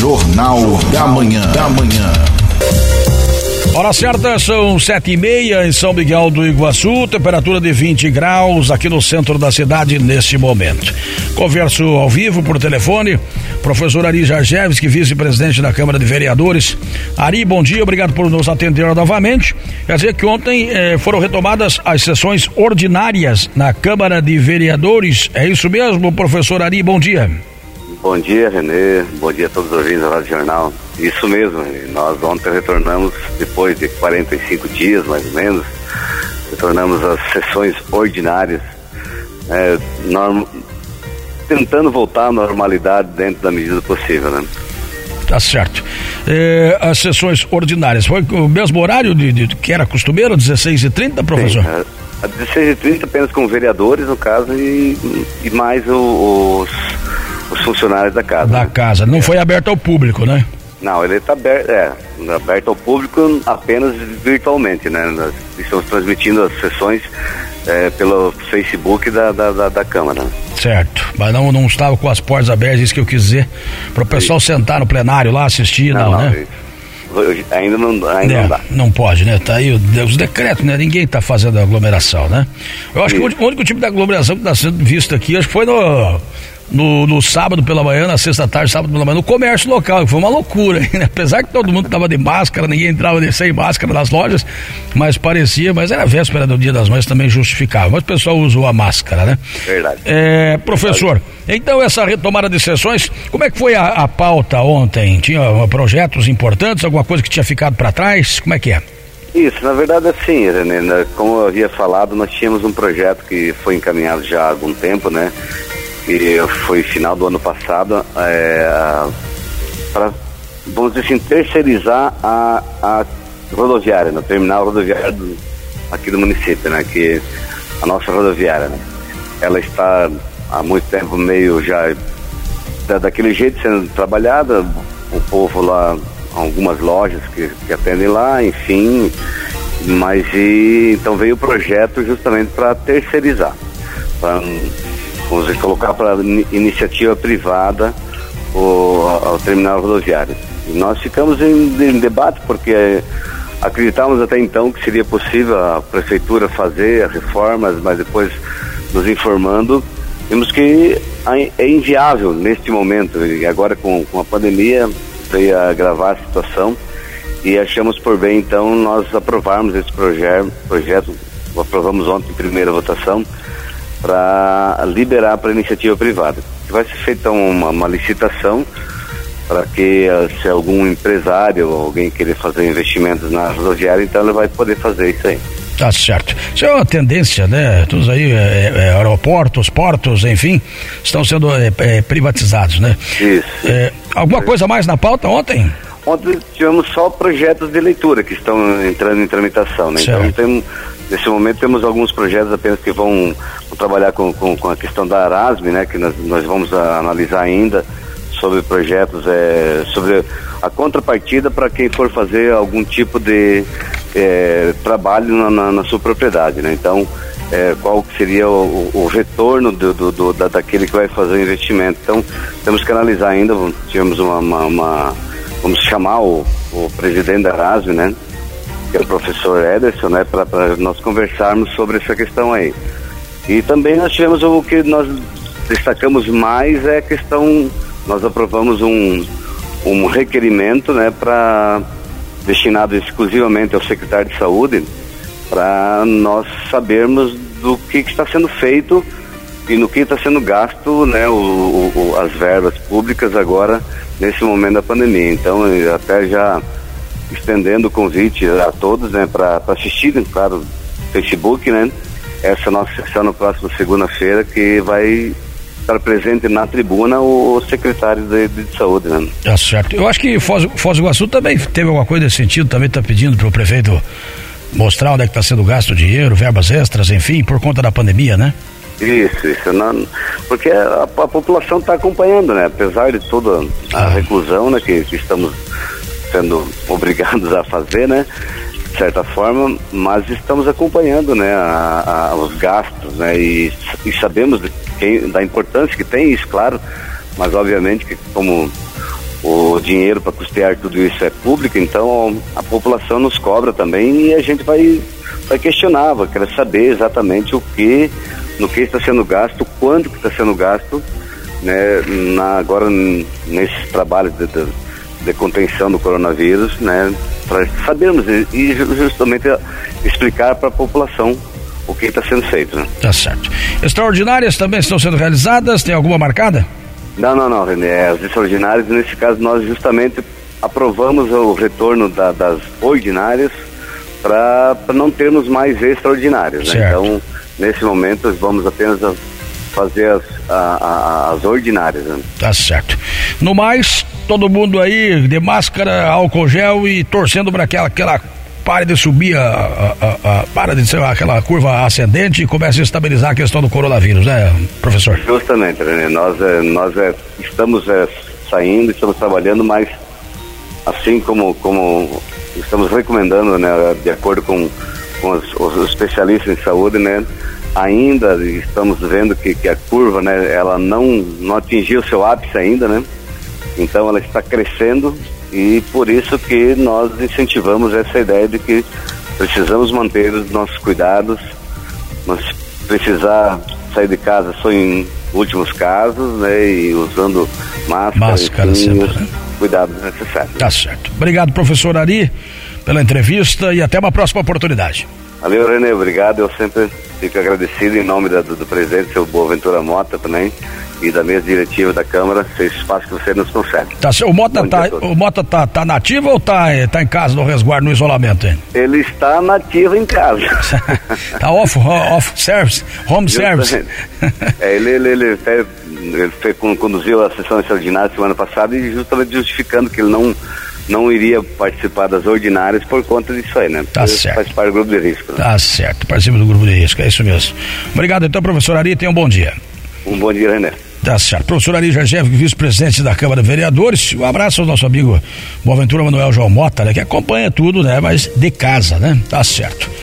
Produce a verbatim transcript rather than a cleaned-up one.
Jornal da Manhã. Da Manhã. Hora certa, são sete e meia em São Miguel do Iguaçu, temperatura de vinte graus aqui no centro da cidade neste momento. Converso ao vivo por telefone, professor Ari Jarjevski, vice-presidente da Câmara de Vereadores. Ari, bom dia, obrigado por nos atender novamente. Quer dizer que ontem eh, foram retomadas as sessões ordinárias na Câmara de Vereadores, é isso mesmo, professor Ari, bom dia. Bom dia, Renê, bom dia a todos os ouvintes da Rádio Jornal. Isso mesmo, nós ontem retornamos, depois de quarenta e cinco dias mais ou menos, retornamos às sessões ordinárias, é, norm... tentando voltar à normalidade dentro da medida possível, né? Tá certo. É, as sessões ordinárias, foi o mesmo horário de, de que era costumeiro, dezesseis e trinta, professor? Sim, a dezesseis e trinta apenas com vereadores, no caso, e, e mais o, os, os funcionários da casa. Da né? casa, não é. Foi aberto ao público, né? Não, ele está aberto, é, aberto ao público apenas virtualmente, né? Nós estamos transmitindo as sessões é, pelo Facebook da, da, da, da Câmara. Certo, mas não, não estava com as portas abertas, isso que eu quis dizer, para o pessoal Sim. sentar no plenário lá, assistir, não, não, não né? Ainda não, ainda é, não dá. Não pode, né? Tá aí os decretos, né? Ninguém tá fazendo aglomeração, né? Eu acho Isso. que o único tipo de aglomeração que está sendo visto aqui, acho que foi no... No, no sábado pela manhã, na sexta tarde, sábado pela manhã, no comércio local, que foi uma loucura, né? Apesar que todo mundo estava de máscara, ninguém entrava de, sem máscara nas lojas, mas parecia, mas era véspera do Dia das Mães, também justificava, mas o pessoal usou a máscara, né? Verdade. É, professor, então essa retomada de sessões, como é que foi a, a pauta ontem? Tinha projetos importantes, alguma coisa que tinha ficado para trás? Como é que é? Isso, na verdade assim, René, como eu havia falado, nós tínhamos um projeto que foi encaminhado já há algum tempo, né? Que foi final do ano passado, é, para, vamos dizer assim, terceirizar a, a rodoviária, no terminal rodoviário do, aqui do município, né? Que a nossa rodoviária, né? Ela está há muito tempo meio já da, daquele jeito sendo trabalhada, o povo lá, algumas lojas que, que atendem lá, enfim, mas e, então veio o projeto justamente para terceirizar, para vamos dizer, colocar para iniciativa privada o, o terminal rodoviário. E nós ficamos em, em debate porque acreditávamos até então que seria possível a prefeitura fazer as reformas, mas depois nos informando, vimos que é inviável neste momento, e agora com, com a pandemia veio a agravar a situação e achamos por bem então nós aprovarmos esse projeto, projeto aprovamos ontem em primeira votação, para liberar para iniciativa privada. Vai ser feita uma, uma licitação para que se algum empresário ou alguém querer fazer investimentos na rodoviária, então ele vai poder fazer isso aí. Tá certo. Isso é uma tendência, né? Todos aí, é, é, aeroportos, portos, enfim, estão sendo é, é, privatizados, né? Isso. É, alguma coisa mais na pauta ontem? Ontem tivemos só projetos de leitura que estão entrando em tramitação, né? Certo. Então tem, nesse momento temos alguns projetos apenas que vão, vão trabalhar com, com, com a questão da Arasme, né? Que nós, nós vamos a, analisar ainda sobre projetos, é, sobre a contrapartida para quem for fazer algum tipo de é, trabalho na, na, na sua propriedade, né? Então, é, qual seria o, o retorno do, do, do, da, daquele que vai fazer o investimento. Então, temos que analisar ainda, tivemos uma, uma, uma vamos chamar o, o presidente da Arasme, né? Que é o professor Ederson, né? Para nós conversarmos sobre essa questão aí. E também nós tivemos o que nós destacamos mais é a questão, nós aprovamos um, um requerimento, né? Para destinado exclusivamente ao secretário de saúde, para nós sabermos do que, que está sendo feito e no que está sendo gasto, né? O, o, as verbas públicas agora nesse momento da pandemia. Então, até já estendendo o convite a todos, né, para assistirem, claro, no Facebook, né, essa nossa sessão na próxima segunda-feira, que vai estar presente na tribuna o secretário de, de saúde, né. Tá certo. Eu acho que Foz, Foz do Iguaçu também teve alguma coisa nesse sentido, também está pedindo para o prefeito mostrar onde é que está sendo gasto o dinheiro, verbas extras, enfim, por conta da pandemia, né? Isso, isso, não, porque a, a população está acompanhando, né? Apesar de toda a ah. reclusão, né, que, que estamos sendo obrigados a fazer, né? De certa forma, mas estamos acompanhando, né? A, a, os gastos, né? E, e sabemos de quem, da importância que tem isso, claro, mas obviamente que como o dinheiro para custear tudo isso é público, então a população nos cobra também e a gente vai, vai questionar, vai querer saber exatamente o que, no que está sendo gasto, quanto que está sendo gasto, né, na, agora nesses trabalhos de, de, de contenção do coronavírus, né, para sabermos e, e justamente explicar para a população o que está sendo feito, né? Tá certo. Extraordinárias também estão sendo realizadas, tem alguma marcada? Não, não, não, René, as extraordinárias, nesse caso nós justamente aprovamos o retorno da, das ordinárias para não termos mais extraordinárias, né? Então, nesse momento vamos apenas a fazer as, a, a, as ordinárias, né? Tá certo. No mais, todo mundo aí de máscara, álcool gel e torcendo para aquela, aquela pare de subir a, a, a, a para de ser aquela curva ascendente e comece a estabilizar a questão do coronavírus, né, professor? Justamente, René, nós, é, nós é, estamos é, saindo, estamos trabalhando, mas assim como, como estamos recomendando, né, de acordo com, com os, os especialistas em saúde, né, ainda estamos vendo que, que a curva, né, ela não, não atingiu o seu ápice ainda, né, então ela está crescendo. E por isso que nós incentivamos essa ideia de que precisamos manter os nossos cuidados, mas precisar sair de casa só em últimos casos, né, e usando máscara, máscara enfim, sempre, os né? cuidados necessários. Tá certo. Obrigado, professor Ari, pela entrevista e até uma próxima oportunidade. Valeu, René, obrigado. Eu sempre fico agradecido em nome da, do, do presidente, seu Boaventura Mota também, e da mesa diretiva da Câmara, esse espaço que você nos concede. Tá, o Mota, tá, o Mota tá, tá nativo ou tá, tá em casa no resguardo, no isolamento? Hein? Ele está nativo em casa. Tá off, off service, home service. É, ele, ele, ele, ele, ele foi, conduziu a sessão extraordinária semana passada e justamente justificando que ele não, não iria participar das ordinárias por conta disso aí, né? Tá certo. Faz parte do grupo de risco. Né? Tá certo, participa do grupo de risco, é isso mesmo. Obrigado então, professor Ari, tenha um bom dia. Um bom dia, René. Tá certo. Professor Ari Jarjev, vice-presidente da Câmara de Vereadores. Um abraço ao nosso amigo Boaventura Manuel João Mota, né, que acompanha tudo, né, mas de casa, né? Tá certo.